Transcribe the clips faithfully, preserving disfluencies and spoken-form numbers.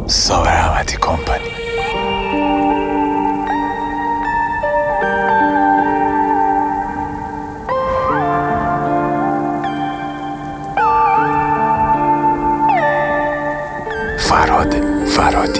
صابر احمدی کمپانی. فراد فرادی.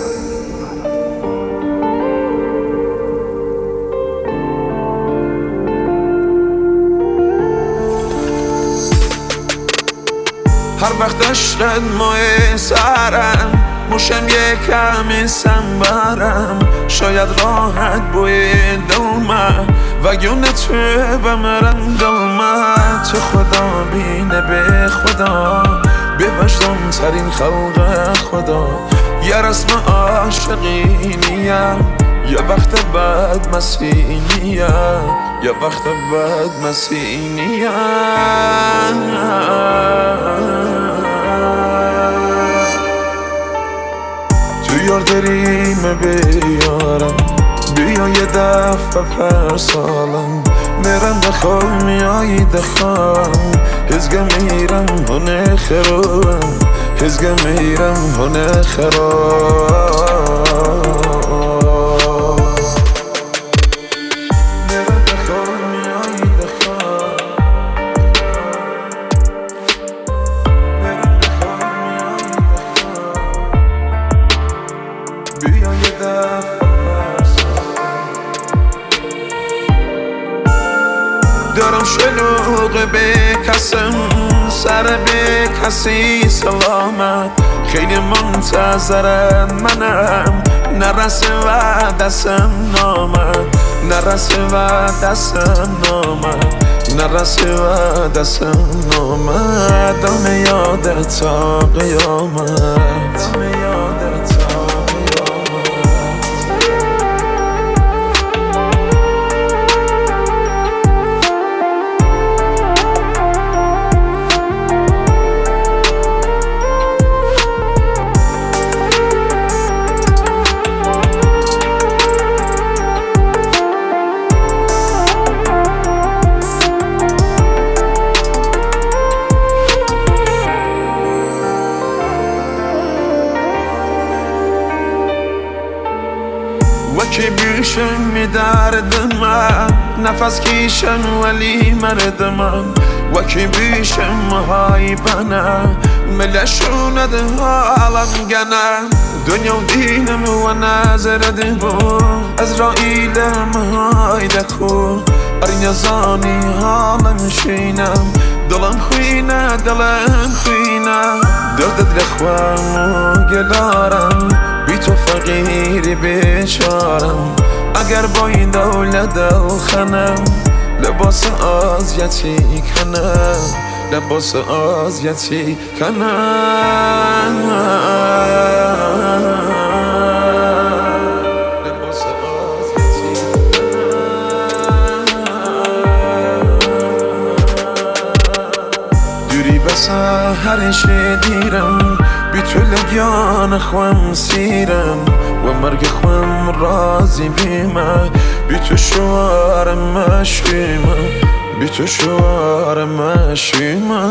هر وقت عشقت ماه سرم موشم یه کمی سنبرم، شاید راحت بوی دلمه و گونه تو بمرم دلمه. تو خدا بینه به خدا، به وجدان ترین خلق خدا. یه رسم عاشقینیم، یه وقت بعد مسیحینیم، یه وقت بعد مسیحینیم. یار داریم بیارم، بیا یه دفعه پر سالم میرم دخواه میایی دخواه. هزگه میرم هنه خروم، هزگه میرم هنه خروم. میرم دخواه میایی دخواه، میرم دخواه میایی دخواه. بیا یه دفعه دارم شلوغ به کسم، سر به کسی سلامت. خیلی منتظرم منم، نرسه و دستم نامد، نرسه و دستم نامد، نرسه و دستم نامد. دم یادت تا قیامت، دم یادت تا وکی بیشم می دردم، نفس کیشم ولی مردم. وکی بیشم های بنم، ملشوند حالم گنم. دنیا و دینم و نظردم ازرائیلم های دکو. ارین زانی حالم شینم، دلم خوینه دلم خوینه. دردت لخوام و گلارم، بی تو فقیری بیچارم. اگر با این دولت دل خنم، لباس آزیتی کنم، لباس آزیتی کنم. لباس آزیتی کنم. دوری بس هرش دیرم، بی تو لگیان خوام سیرم و مرگ خوام رازی بیمه. بی تو شوارم مشویمه، بی تو شوارم مشویمه.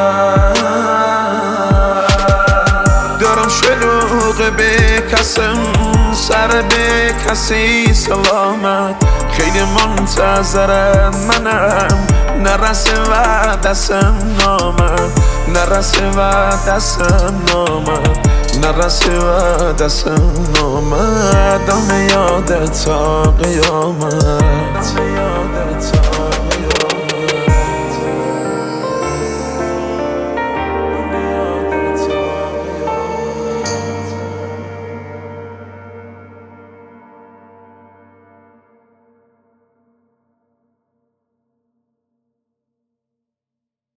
دارم شلوغ به کسم، سر به کسی سلامت. خیلی منتظرم منم، نرسه و دستم نامد، نرسه و دستم نامد، نرسه و دستم نامد. دم یادت تا قیامت.